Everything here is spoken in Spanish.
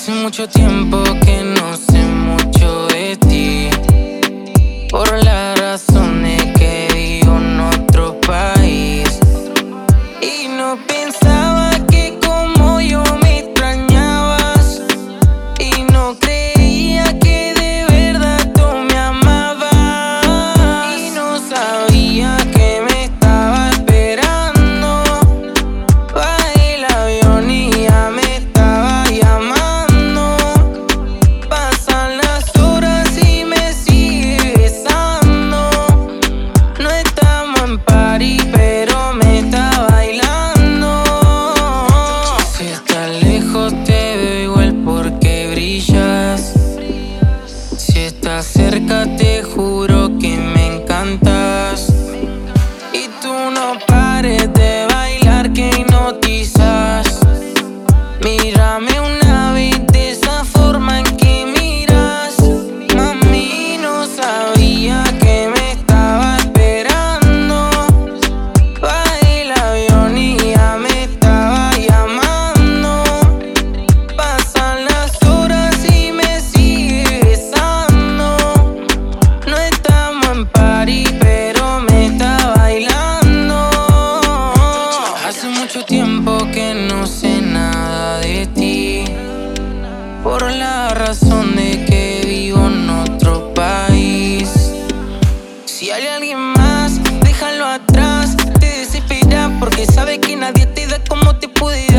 Hace mucho tiempo que no sé mucho de ti, por la razón de que vivo en otro país. Y no pensaba que como yo me extrañabas, y no creía que de verdad tú me amabas. Y no sabía que me estaba esperando, bajé el avión y ya me estaba llamando. Pasan las horas y me sigue besando. No estamos en party, pero me está bailando. Si estás lejos te veo igual porque brillas. Si estás cerca te juro que me encantas. Y tú no pares de bailar, que hipnotizas. Mírame una vez de esa forma en que miras. Mami, no sabía que me estaba esperando. Bajé el avión y ya me estaba llamando. Pasan las horas y me sigue besando. No estamos en party, pero me está bailando. Hace mucho tiempo que no sé nada de ti, por la razón de que vivo en otro país. Si hay alguien más, déjalo atrás. Te desesperas porque sabes que nadie te da como te pude